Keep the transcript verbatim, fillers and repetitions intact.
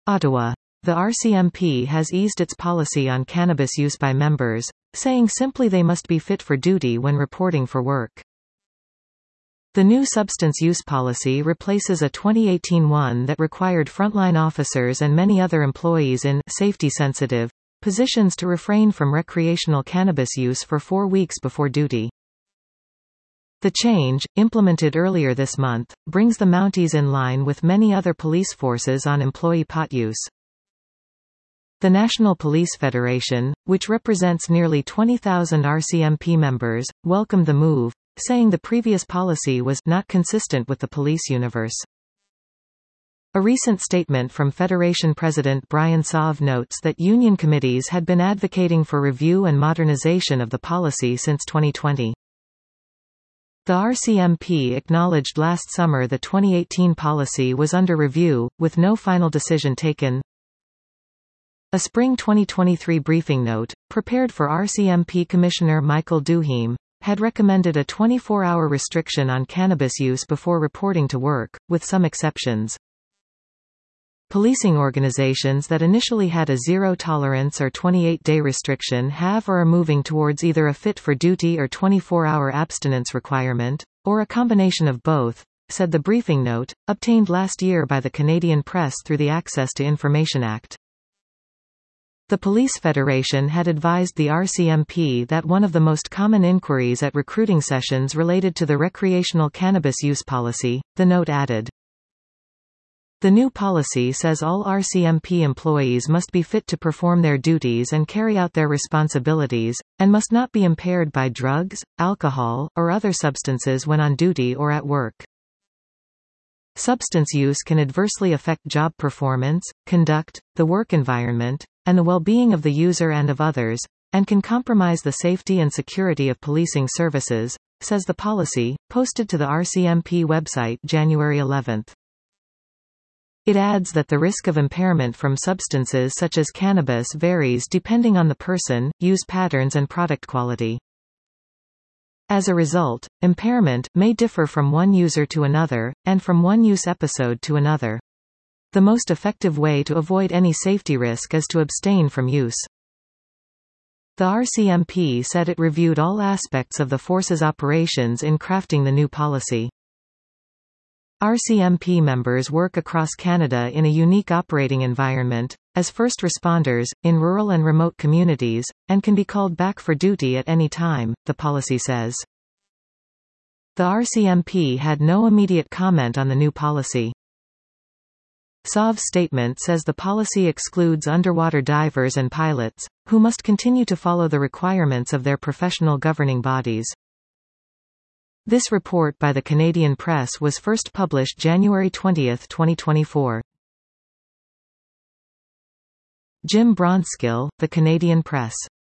Ottawa. The R C M P has eased its policy on cannabis use by members, saying simply they must be fit for duty when reporting for work. The new substance use policy replaces a twenty eighteen one that required frontline officers and many other employees in safety-sensitive positions to refrain from recreational cannabis use for four weeks before duty. The change, implemented earlier this month, brings the Mounties in line with many other police forces on employee pot use. The National Police Federation, which represents nearly twenty thousand R C M P members, welcomed the move, saying the previous policy was not consistent with the police universe. A recent statement from Federation President Brian Sauve notes that union committees had been advocating for review and modernization of the policy since twenty twenty. The R C M P acknowledged last summer the twenty eighteen policy was under review, with no final decision taken. A spring twenty twenty-three briefing note, prepared for R C M P Commissioner Michael Duheme, had recommended a twenty-four hour restriction on cannabis use before reporting to work, with some exceptions. Policing organizations that initially had a zero-tolerance or twenty-eight day restriction have or are moving towards either a fit-for-duty or twenty-four hour abstinence requirement, or a combination of both, said the briefing note, obtained last year by the Canadian Press through the Access to Information Act. The Police Federation had advised the R C M P that one of the most common inquiries at recruiting sessions related to the recreational cannabis use policy, the note added. The new policy says all R C M P employees must be fit to perform their duties and carry out their responsibilities, and must not be impaired by drugs, alcohol, or other substances when on duty or at work. Substance use can adversely affect job performance, conduct, the work environment, and the well-being of the user and of others, and can compromise the safety and security of policing services, says the policy, posted to the R C M P website January eleventh. It adds that the risk of impairment from substances such as cannabis varies depending on the person, use patterns and product quality. As a result, impairment may differ from one user to another, and from one use episode to another. The most effective way to avoid any safety risk is to abstain from use. The R C M P said it reviewed all aspects of the force's operations in crafting the new policy. R C M P members work across Canada in a unique operating environment, as first responders, in rural and remote communities, and can be called back for duty at any time, the policy says. The R C M P had no immediate comment on the new policy. Sauve's statement says the policy excludes underwater divers and pilots, who must continue to follow the requirements of their professional governing bodies. This report by the Canadian Press was first published January twentieth twenty twenty-four. Jim Bronskill, The Canadian Press.